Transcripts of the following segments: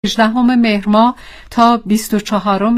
18 مهر ماه تا 24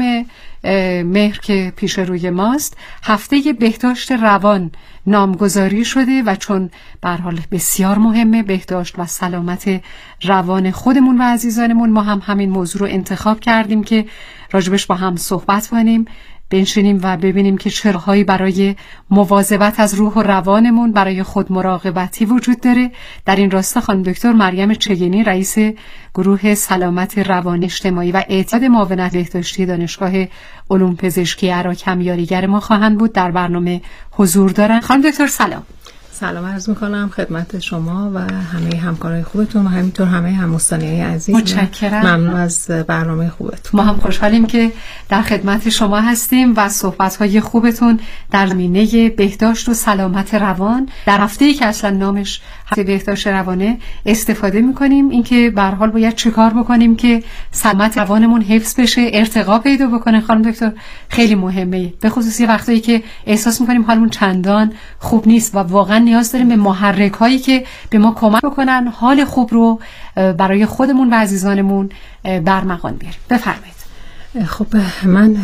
مهر که پیش روی ماست هفته بهداشت روان نامگذاری شده و چون به هر حال بسیار مهمه بهداشت و سلامت روان خودمون و عزیزانمون، ما هم همین موضوع رو انتخاب کردیم که راجبش با هم صحبت کنیم، بنشینیم و ببینیم که چه راههایی برای مواظبت از روح و روانمون، برای خود مراقبتی وجود داره. در این راستا خانم دکتر مریم چگینی، رئیس گروه سلامت روان اجتماعی و اعتیاد معاونت بهداشتی دانشگاه علوم پزشکی عراق یاریگر ما خواهند بود، در برنامه حضور دارن. خانم دکتر سلام. سلام عرض میکنم خدمت شما و همه همکارای خوبتون و همینطور همه هم‌مستمعین عزیز. متشکرم. ممنون از برنامه خوبتون. ما هم خوشحالیم که در خدمت شما هستیم و صحبت‌های خوبتون در زمینه بهداشت و سلامت روان در هفته‌ای که اصلا نامش هفته بهداشت روانه استفاده می‌کنیم. اینکه به هر حال باید چیکار بکنیم که سلامت روانمون حفظ بشه، ارتقا پیدا بکنه. خانم دکتر خیلی مهمه، به خصوص وقتایی که احساس می‌کنیم حالمون چندان خوب نیست و واقعا نیاز داریم به محرک‌هایی که به ما کمک بکنن حال خوب رو برای خودمون و عزیزانمون برمغان بیاریم. بفرمایید. خب من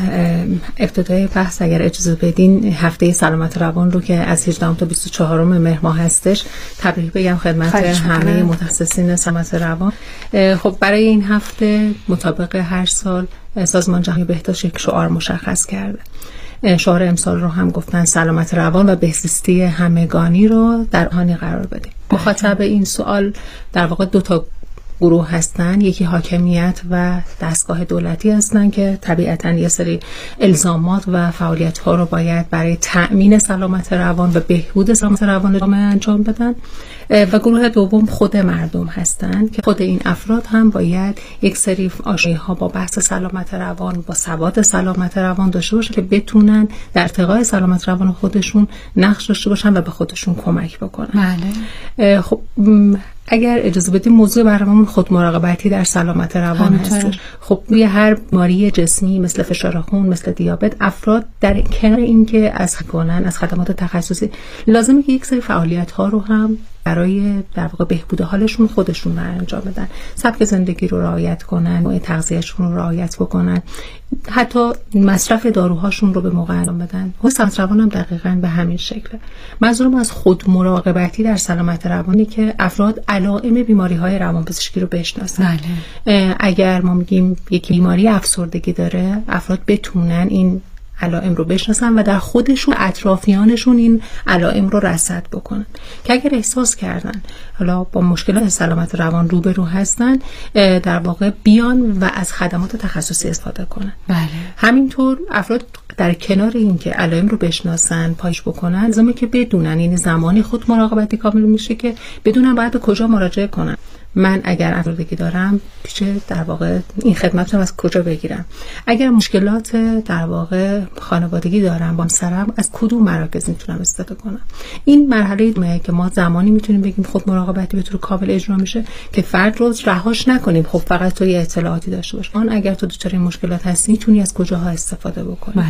ابتدای بحث اگر اجازه بدین هفته سلامت روان رو که از 18 تا 24 مهر ماه هستش تبریک بگم خدمت همه متخصصین سلامت روان. خب برای این هفته مطابق هر سال سازمان جهانی بهداشت یک شعار مشخص کرده. شعار امسال رو هم گفتن سلامت روان و بهزیستی همگانی رو در آهانی قرار بدیم. مخاطب این سوال در واقع دو تا گروه هستن، یکی حاکمیت و دستگاه دولتی هستن که طبیعتاً یه سری الزامات و فعالیت‌ها رو باید برای تأمین سلامت روان و بهبود سلامت روان جامعه انجام بدن، و گروه دوم خود مردم هستن که خود این افراد هم باید یک سری آشنایی‌ها با بحث سلامت روان، با سواد سلامت روان داشته باشن که بتونن در ارتقای سلامت روان خودشون نقش داشته باشن و به خودشون کمک بکنن. بله. خب اگر اجازه بدیم موضوع برنامه‌مون خود مراقبتی در سلامت روان هست. خب روی هر بیماری جسمی مثل فشار خون، مثل دیابت، افراد در کنار اینکه از خدمات تخصصی لازمه که یک سری فعالیت‌ها رو هم برای در واقع بهبود حالشون خودشون رو انجام بدن. سبک زندگی رو رعایت کنن، نوع تغذیه‌شون رو رعایت بکنن، حتی مصرف داروهاشون رو به موقع انجام بدن. سلامت روان هم دقیقاً به همین شکله. منظورم از خود مراقبتی در سلامت روانی که افراد علائم بیماری‌های روانپزشکی رو بشناسن. اگر ما میگیم یک بیماری افسردگی داره، افراد بتونن این علائم رو بشناسن و در خودشون اطرافیانشون این علائم رو رصد بکنن که اگر احساس کردن حالا با مشکلات سلامت روان روبرو هستن، در واقع بیان و از خدمات تخصصی استفاده کنن. بله. همینطور افراد در کنار این که علائم رو بشناسن، پایش بکنن، لازمه که بدونن این زمانی خود مراقبتی کامل میشه که بدونن باید به کجا مراجعه کنن. من اگر افسردگی دارم پیش در واقع این خدمت رو از کجا بگیرم؟ اگر مشکلات در واقع خانوادگی دارم با همسرم، از کدوم مراکز میتونم استفاده کنم؟ این مرحله که ما زمانی میتونیم بگیم خود مراقبتی به طور کامل اجرا میشه که فرد رو رهاش نکنیم. خب فقط تو یه اطلاعاتی داشته باش. اگر تو دچار این مشکلات هستی میتونی از کجاها استفاده بکنی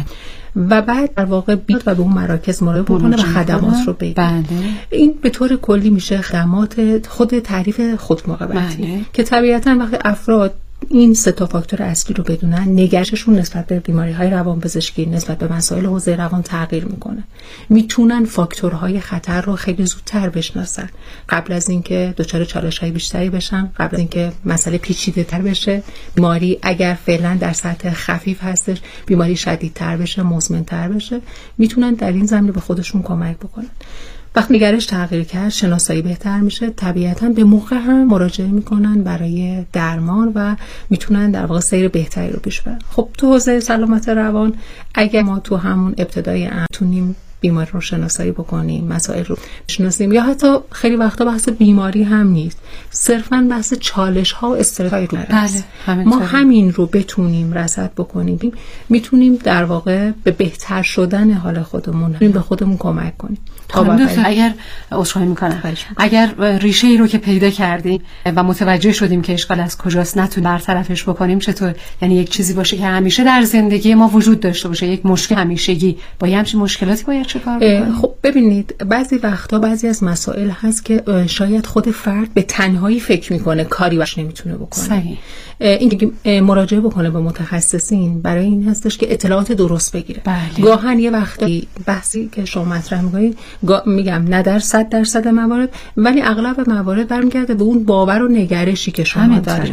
و بعد در واقع بیاد و به اون مراکز مراجعه بکنه و خدمات رو بگیره. این به طور کلی میشه خدمات خود تعریف خود مراقبتی که طبیعتاً وقتی افراد این سه تا فاکتور اصلی رو بدونن، نگرششون نسبت به بیماری‌های روانپزشکی، نسبت به مسائل حوزه روان تغییر میکنه. میتونن فاکتورهای خطر رو خیلی زودتر بشناسن قبل از اینکه دچار چالش‌های بیشتری بشن، قبل از اینکه مسئله پیچیده‌تر بشه. بیماری اگر فعلا در سطح خفیف هستش، بیماری شدیدتر بشه، مزمن‌تر بشه، میتونن در این زمینه به خودشون کمک بکنن. وقتی نگرش تغییر کرد، شناسایی بهتر میشه، طبیعتاً به موقع هم مراجعه میکنن برای درمان و میتونن در واقع سیر بهتری رو پیش ببرن. خب تو حوزه سلامت روان اگر ما تو همون ابتدای میتونیم بیماری رو شناسایی بکنیم، مسائل رو بشناسیم، یا حتی خیلی وقتا بحث بیماری هم نیست، صرفاً بحث چالش ها و استرس های ما همین رو بتونیم رصد بکنیم، میتونیم در واقع به بهتر شدن حال خودمون به خودمون کمک کنیم. اگر عذرخواهی میکنم، اگر ریشه ای رو که پیدا کردیم و متوجه شدیم که اشکال از کجاست، نتونیم برطرفش بکنیم، چطور؟ یعنی یک چیزی باشه که همیشه در زندگی ما وجود داشته باشه، یک مشکل همیشگی، با همچین مشکلاتی باید چه کار بکنیم؟ خب ببینید، بعضی وقتا بعضی از مسائل هست که شاید خود فرد به تنهایی فکر میکنه، کاری باش نمیتونه بکنه. صحیح. این مراجعه بکنه به متخصصین برای این هستش که اطلاعات درست بگیره. گاهن یه وقتی بحثی که شما مطرح می‌کنید میگم نه در 100% موارد، ولی اغلب موارد برمیگرده به اون باور و نگرشی که شما دارید.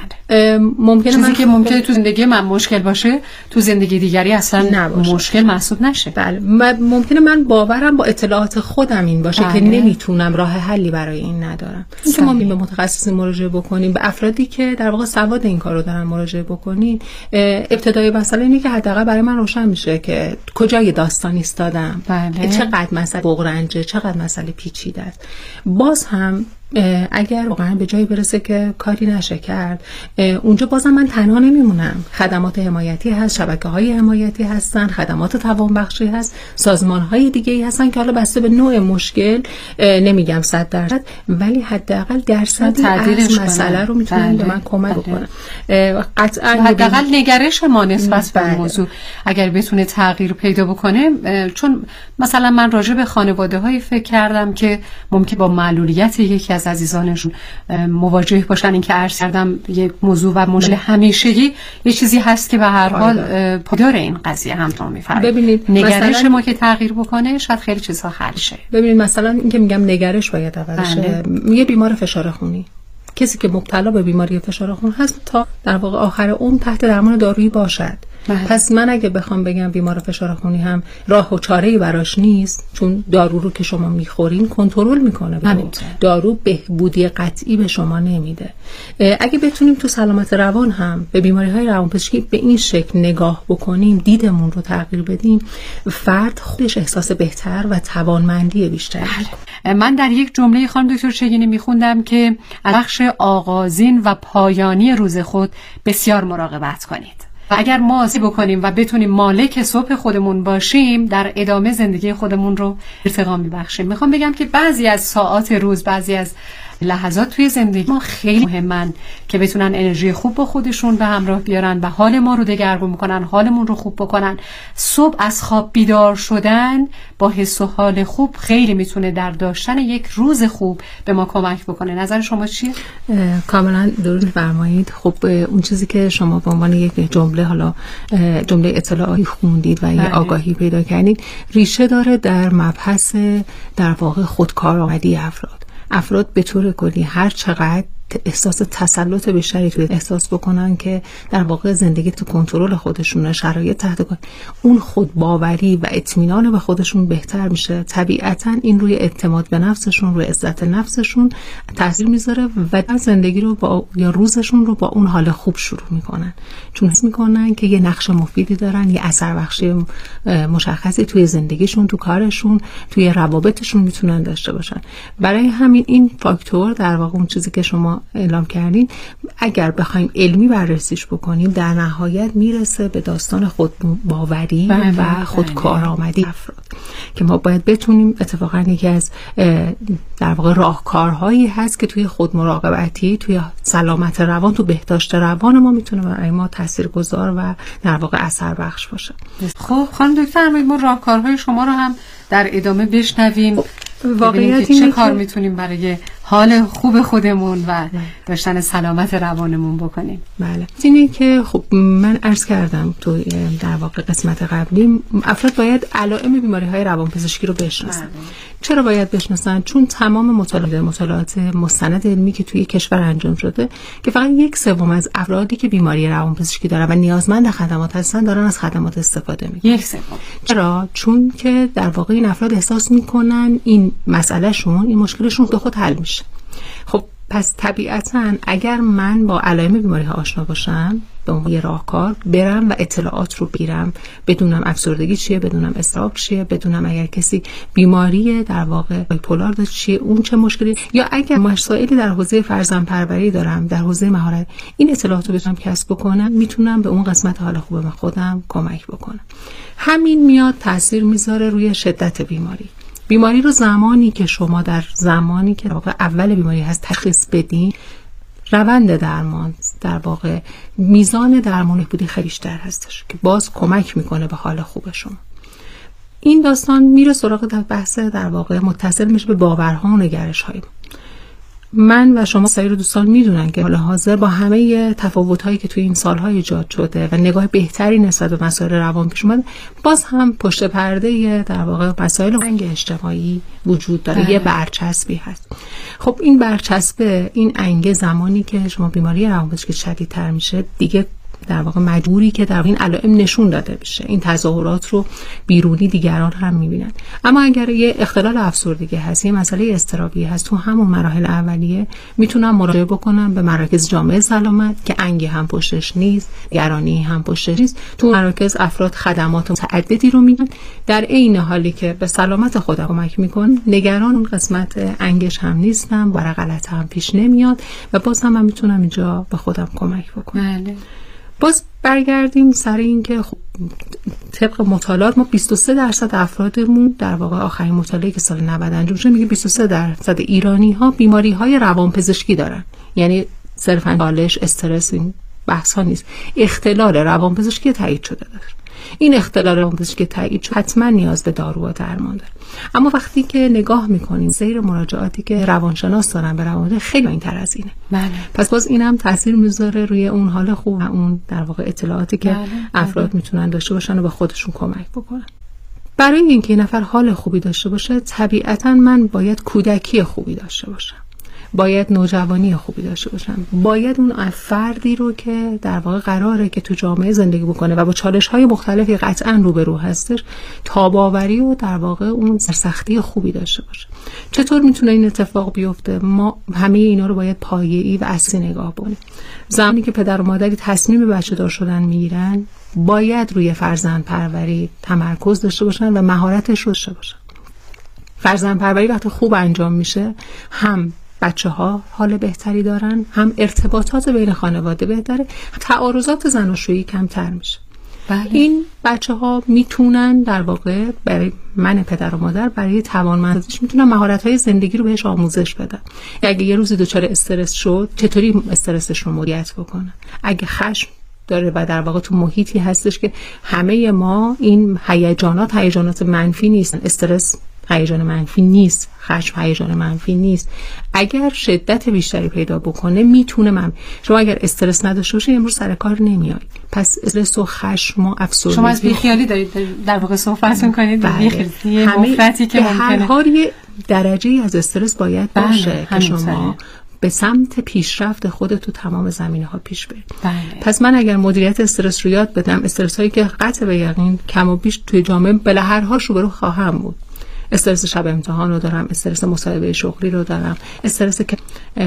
ممکنه تو زندگی من مشکل باشه، تو زندگی دیگری اصلا نباشه. مشکل محسوب نشه. بله، ممکنه من باورم با اطلاعات خودم این باشه که نمیتونم راه حلی برای این ندارم. اینکه ما به متخصص مراجعه بکنیم، به افرادی که در واقع سواد این کارو دارن مراجعه بکنیم، ابتدای مسئله اینه که حداقل برای من روشن میشه که کجای داستان ایستادم، چقدر مسئله بغرنجه، چقدر مسئله پیچیده است. باز هم اگر واقعا به جایی برسه که کاری نشه کرد، اونجا بازم من تنها نمیمونم. خدمات حمایتی هست، شبکه‌های حمایتی هستن، خدمات توانبخشی هست، سازمان‌های دیگه‌ای هستن که حالا بسته به نوع مشکل نمیگم 100%، ولی حداقل درصدی از مسئله رو میتونن به من کمک بکنن. قطعاً حداقل نگرش ما نسبت به موضوع اگر بتونه تغییر پیدا بکنه. چون مثلا من راجع به خانواده‌های فکر کردم که ممکن با معلولیت یکی از عزیزانشون مواجه باشن. این که عرض کردم یک موضوع و مشکل همیشگی یه چیزی هست که به هر حال پایدار این قضیه همون میفرمایید. ببینید نگرش ما که تغییر بکنه شاید خیلی چیزها حل شه. ببینید مثلا این که میگم نگرش باید عوض شه. یه بیمار فشار خونی، کسی که مبتلا به بیماری فشار خون هست تا در واقع آخر عمر تحت درمان دارویی باشد. پس من اگه بخوام بگم بیمار فشار خونی هم راه و چاره‌ای براش نیست، چون دارو رو که شما میخورین کنترل میکنه، دارو بهبودی قطعی به شما نمیده. اگه بتونیم تو سلامت روان هم به بیماری‌های روانپزشکی به این شکل نگاه بکنیم، دیدمون رو تغییر بدیم، فرد خودش احساس بهتر و توانمندی بیشتری. من در یک جمله خانم دکتر چگینی میخوندم که بخش آغازین و پایانی روز خود بسیار مراقبت کنید. و اگر ما بکنیم و بتونیم مالک صبح خودمون باشیم، در ادامه زندگی خودمون رو ارتقا میبخشیم. میخوام بگم که بعضی از ساعات روز، بعضی از لحظات توی زندگی ما خیلی مهمن که بتونن انرژی خوب با خودشون به همراه بیارن و حال ما رو دگرگون میکنن، حالمون رو خوب بکنن. صبح از خواب بیدار شدن با حس و حال خوب خیلی میتونه در داشتن یک روز خوب به ما کمک بکنه. نظر شما چیه؟ کاملا درست فرمایید. خب اون چیزی که شما به عنوان یک جمله، حالا جمله اطلاعاتی خوندید و یه آگاهی پیدا کردید، ریشه داره در مبحث در واقع خودکارآمدی افراد به طور کلی هر چقدر احساس تسلط بیشتری توی احساس بکنن که در واقع زندگی تو کنترل خودشونه، شرایط تحت اون خود باوری و اطمینان به خودشون بهتر میشه. طبیعتاً این روی اعتماد به نفسشون، روی عزت نفسشون تاثیر میذاره و زندگی رو یا روزشون رو با اون حال خوب شروع میکنن، چون حس میکنن که یه نقش مفیدی دارن، یه اثر بخشی مشخصی توی زندگیشون، تو کارشون، توی روابطشون میتونن داشته باشن. برای همین این فاکتور در واقع اون چیزی که شما اعلام کردین، اگر بخوایم علمی بررسیش بکنیم، در نهایت میرسه به داستان خودباوری و خودکارآمدی افراد که ما باید بتونیم، اتفاقا یکی از در واقع راهکارهایی هست که توی خودمراقبتی، توی سلامت روان، تو بهداشت روان ما میتونه برای ما تاثیرگذار و در واقع اثر بخش باشه. خب خانم دکتر، ما راهکارهای شما رو هم در ادامه بشنویم. واقعیت چه کار میتونیم برای حال خوب خودمون و داشتن سلامت روانمون بکنیم؟ بله، اینه که خب من عرض کردم تو در واقع قسمت قبلی، افراد باید علائم بیماری‌های روانپزشکی رو بشناسن. چرا باید بشناسن؟ چون تمام مطالعات مستند علمی که توی کشور انجام شده که فقط 1/3 از افرادی که بیماری روانپزشکی دارن و نیازمند خدمات هستن دارن از خدمات استفاده میکنن. 1/3. چرا؟ چون که در واقع این افراد احساس میکنن این مسئلهشون، این مشکلشون خود حل میشه. خب پس طبیعتاً اگر من با علائم بیماری ها آشنا باشم، به عنوان یه راهکار برم و اطلاعات رو بگیرم، بدونم افسردگی چیه، بدونم اضطراب چیه، بدونم اگر کسی بیماری در واقع بایپولار داره چیه، اون چه مشکلی، یا اگر مسائلی در حوزه فرزندپروری دارم، در حوزه مهارت، این اطلاعات رو بتونم کسب بکنم، میتونم به اون قسمت حال خوب خودم کمک بکنم. همین میاد تاثیر میذاره روی شدت بیماری رو زمانی که شما در زمانی که واقع اول بیماری هست تشخیص بدین، روند درمان در واقع میزان درمان بودی خیلی بیشتر هستش که باز کمک میکنه به حال خوب شما. این داستان میره سراغ بحث در واقع متصل میشه به باورها و نگرش‌های ما. من و شما سایر دوستان میدونن که حال حاضر با همه تفاوت‌هایی که توی این سال‌ها ایجاد شده و نگاه بهتری نسبت به مسائل روان پیش اومد، باز هم پشت پرده در واقع مسائل رنگ اجتماعی وجود داره. یه برچسبی هست. خب این برچسب، این انگه زمانی که شما بیماری روانپزشکی شدیدتر میشه دیگه در واقع مجبوری که در این علائم نشون داده بشه. این تظاهرات رو بیرونی دیگران هم میبینن. اما اگر یه اختلال افسردگی هست، یه مسئله اضطرابی هست، تو همون مراحل اولیه میتونن مراجعه بکنن به مراکز جامعه سلامت که انگی هم پشتش نیست، گرانی هم پشتش نیست. تو مراکز افراد خدمات متعددی رو میدن، در عین حالی که به سلامت خودم کمک میکنن. نگران اون قسمت انگش هم نیستم، برای غلط هم پیش نمیاد و باز هم من میتونم اینجا به خودم کمک بکنم. باز برگردیم سر این که خب طبق مطالعات ما 23% افرادمون در واقع آخرین مطالعه که سال 90 انجام شده میگه 23% ایرانی ها بیماری های روانپزشکی دارن. یعنی صرفاً چالش، استرس، این بحث ها نیست. اختلال روانپزشکی تایید شده داره. این اختلال روانپزشکی تایید شده حتما نیاز به دارو و درمان داره. اما وقتی که نگاه میکنیم سیر مراجعاتی که روانشناس دارن به روانپزشک خیلی اینتر از اینه. پس باز اینم تاثیر میذاره روی اون حال خوب و اون در واقع اطلاعاتی که افراد میتونن داشته باشن و به خودشون کمک بکنن. برای اینکه نفر حال خوبی داشته باشه طبیعتاً من باید کودکی خوبی داشته باشم، باید نوجوانی خوبی داشته باشم، باید اون فردی رو که در واقع قراره که تو جامعه زندگی بکنه و با چالش‌های مختلفی قطعاً روبرو هستش تاب‌آوری و در واقع اون سرسختی خوبی داشته باشه. چطور میتونه این اتفاق بیفته؟ ما همه اینا رو باید پایه‌ای و اصلی نگاه کنیم. زمانی که پدر و مادری تصمیم بچه‌دار شدن میگیرن باید روی فرزند پروری تمرکز داشته باشن و مهارتش رو داشته باشن. فرزند پروری وقتی خوب انجام میشه هم بچه‌ها حال بهتری دارن، هم ارتباطات بین خانواده بهتره، تعارضات زناشویی کمتر میشه. این بچه‌ها میتونن در واقع برای من پدر و مادر برای توانمندیش میتونن مهارت‌های زندگی رو بهش آموزش بدن. اگه یه روزی دچار استرس شد چطوری استرسش رو مدیریت بکنه. اگه خشم داره و در واقع تو محیطی هستش که همه ما این هیجانات منفی نیستن، استرس هیجان منفی نیست، خشم هیجان منفی نیست، اگر شدت بیشتری پیدا بکنه میتونه شما اگر استرس نداشته باشید امروز سر کار نمیایید. پس استرس و خشم و افسردگی شما از بیخیالی دارید در واقع صحبت می‌کنید. بیخیالی مفرطی که ممکنه هر حال یه درجه‌ای از استرس باید باشه که شما به سمت پیشرفت خودت تو تمام زمینه‌ها پیش برید. پس من اگر مدیریت استرس رو یاد بدم، استرس هایی که قطع به یقین کم و بیش توی جامعه به هر حال روبرو خواهم بود. استرس شب امتحان رو دارم، استرس مصاحبه شغلی رو دارم، استرس که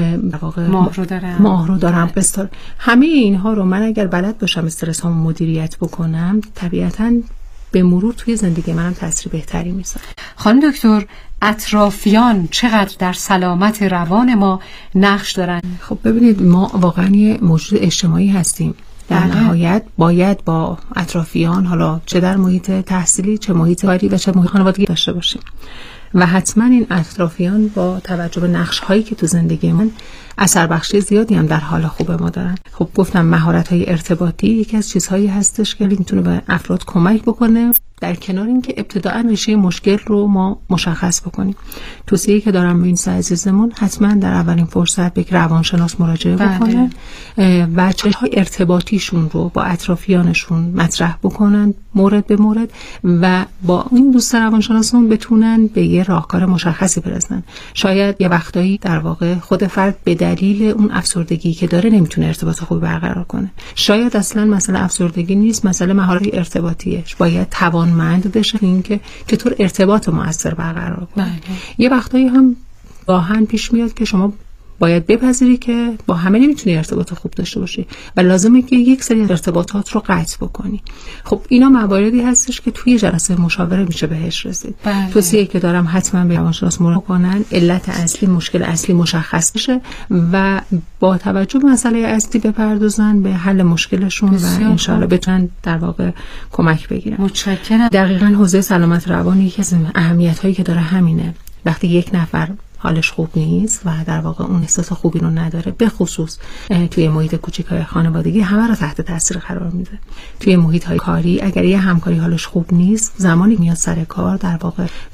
ماه رو دارم، قسط. همه اینها رو من اگر بلد باشم استرس هامو مدیریت بکنم طبیعتاً به مرور توی زندگی منم تاثیر بهتری میذاره. خانم دکتر، اطرافیان چقدر در سلامت روان ما نقش دارن؟ خب ببینید ما واقعا یه موجود اجتماعی هستیم. در نهایت باید با اطرافیان، حالا چه در محیط تحصیلی، چه محیط کاری و چه محیط خانوادگی داشته باشیم و حتما این اطرافیان با توجه به نقش هایی که تو زندگی من اثر بخشی زیادی هم در حال خوب ما دارن. خب گفتم مهارت های ارتباطی یکی از چیزهایی هستش که میتونه به افراد کمک بکنه، در کنار اینکه ابتداء ریشه مشکل رو ما مشخص بکنیم. توصیه‌ای که دارم به این عزیزمون حتما در اولین فرصت به روانشناس مراجعه بکنن و چهره‌های ارتباطیشون رو با اطرافیانشون مطرح بکنن مورد به مورد و با این دوست روانشناسون بتونن به یه راهکار مشخصی برسن. شاید یه وقتایی در واقع خود فرد به دلیل اون افسردگی که داره نمیتونه ارتباط خوبی برقرار کنه. شاید اصلا مسئله افسردگی نیست، مسئله مهارت ارتباطیه. باید توانمند بشه اینکه چطور ارتباط مؤثر برقرار کنه. یه وقتایی هم گاهن پیش میاد که شما باید بپذیری که با همه نمیتونی ارتباط خوب داشته باشی و لازمه که یک سری ارتباطات رو قطع بکنی. خب اینا مواردی هستش که توی جلسه مشاوره میشه بهش رسید. توصیه‌ای که دارم حتما به روانشناس مراجعه کنن، علت اصلی، مشکل اصلی مشخص بشه و با توجه به مسئله اصلی بپردازن به حل مشکلشون و ان شاءالله بتونن در واقع کمک بگیرن. متشکرم. دقیقاً حوزه سلامت روانی یکی از اهمیت‌هایی که داره همینه. وقتی یک نفر حالش خوب نیست و در واقع اون احساس خوبی رو نداره، به خصوص توی محیط کوچیک‌های خانوادگی همه رو تحت تاثیر قرار میده. توی محیط‌های کاری اگر یه همکاری حالش خوب نیست، زمانی میاد سر کار در واقع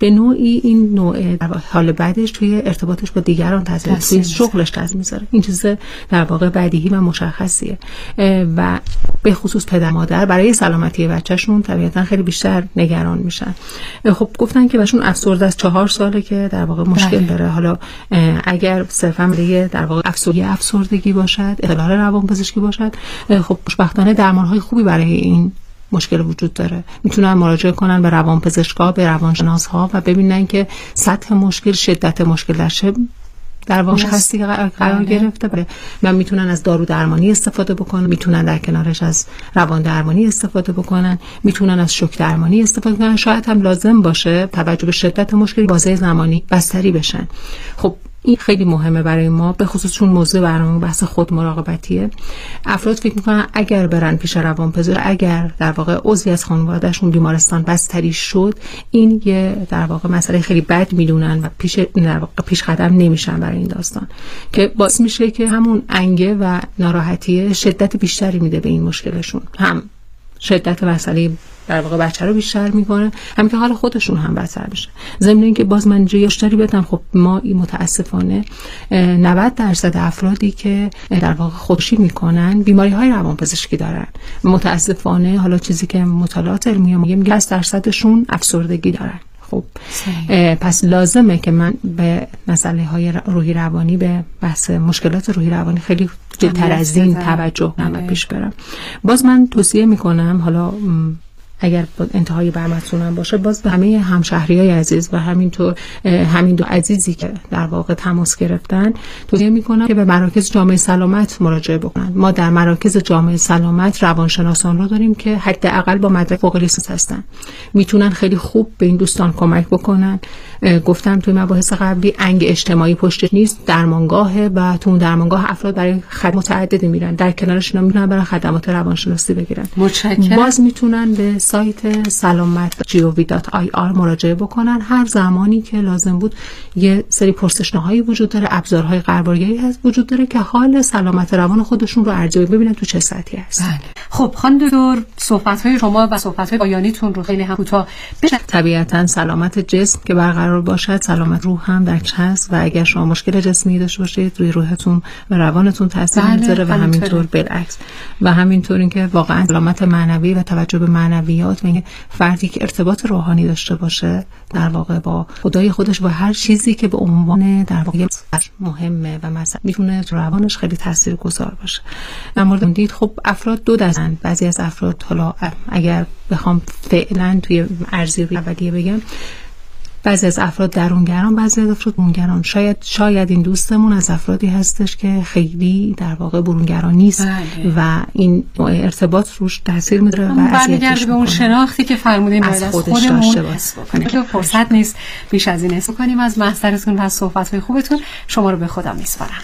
به نوعی این نوع حال بعدش توی ارتباطش با دیگران تاثیر توی شغلش تاثیر میذاره. این چیز در واقع بدیهی و مشخصیه و به خصوص پدر مادر برای سلامتی بچه‌شون طبیعتا خیلی بیشتر نگران میشن. خب گفتن که بهشون افسرده از 4 ساله که در واقع مشکل داره. حالا اگر صرفا دیگه در واقع افسردگی باشد، اختلال روانپزشکی باشد، خب خوشبختانه درمان‌های خوبی برای این مشکل وجود داره. میتونن مراجعه کنن به روانپزشکا، به روانشناس‌ها و ببینن که سطح مشکل، شدت مشکل در چه در واقع خاصی قرار گرفته و میتونن از دارو درمانی استفاده بکنن، میتونن در کنارش از روان درمانی استفاده بکنن، میتونن از شوک درمانی استفاده کنن. شاید هم لازم باشه توجه به شدت مشکل بازه زمانی بستری بشن. خب این خیلی مهمه برای ما، به خصوص چون موضوع برنامه بحث خود مراقبتیه. افراد فکر میکنن اگر برن پیش روانپزشک، اگر در واقع عضوی از خانوادهشون بیمارستان بستری شد، این یه در واقع مسئله خیلی بد میدونن و پیش قدم نمیشن برای این داستان، که باعث میشه که همون انگه و ناراحتی شدت بیشتری میده به این مشکلشون. هم شدت مسئله در واقع بچه رو بیشتر میکنه، هم که حال خودشون هم بدتر بشه. ضمن اینکه باز من اینجا یاشتری بدم، خب ما متاسفانه 90% افرادی که در واقع خودکشی میکنن بیماری های روانپزشکی دارن. متاسفانه حالا چیزی که مطالعات علمی میگه 10%شون افسردگی دارن. خب پس لازمه که من به مسئله های روحی روانی، به بحث مشکلات روحی روانی خیلی جدی‌تر از این توجه کنم پیش برم. باز من توصیه میکنم، حالا اگر انتهای برنامه‌تون باشه، باز به همه همشهریای عزیز و همینطور همین دو عزیزی که در واقع تماس گرفتن توصیه میکنم که به مراکز جامعه سلامت مراجعه بکنن. ما در مراکز جامعه سلامت روانشناسان رو داریم که حداقل با مدرک فوق لیسانس هستن، میتونن خیلی خوب به این دوستان کمک بکنن. گفتم توی مباحث قبلی انگ اجتماعی پشت نیست، درمانگاهه و تو اون درمانگاه افراد برای خدمات متعددی میرن، در کنارش اینا میتونن برای خدمات روانشناسی بگیرن. باز میتونن به سایت salamat.gov.ir مراجعه بکنن. هر زمانی که لازم بود یه سری پرسشنامه‌هایی وجود داره، ابزارهای قربالگری هست وجود داره که حال سلامت روان خودشون رو ارزیابی ببینن تو چه سطحی هست. خب خانم دکتر، صحبت‌های شما و صحبت‌های پایانیتون رو خیلی هم کوتاه بشه. طبیعتاً سلامت جسم که برقرار باشد، سلامت روح هم درش هست و اگر شما مشکل جسمی داشته باشید روی روحتون و روانتون تاثیر میذاره و همینطور بالعکس. و همینطور اینکه واقعاً سلامت معنوی و توجه به معنویات، میگه فردی که ارتباط روحانی داشته باشه در واقع با خدای خودش و هر چیزی که به عنوان در واقع مهمه و مثلا میتونه روانش خیلی تاثیرگذار باشه. در مورد دید خب افراد دو دستن. بعضی از افراد، حالا اگر بخوام فعلا توی ارزیابی اولیه بگم، بعضی از افراد درونگران، بعضی از افراد برونگران. شاید این دوستمون از افرادی هستش که خیلی در واقع برونگران نیست و این ارتباط روش تاثیر میذاره و برمیگرده به اون شناختی که فرمودیم باید از خودمون حس بکنیم. که فرصت نیست بیش از این حس کنیم. از محضرتون و از صحبت‌های خوبتون شما رو به خدا میسپارم.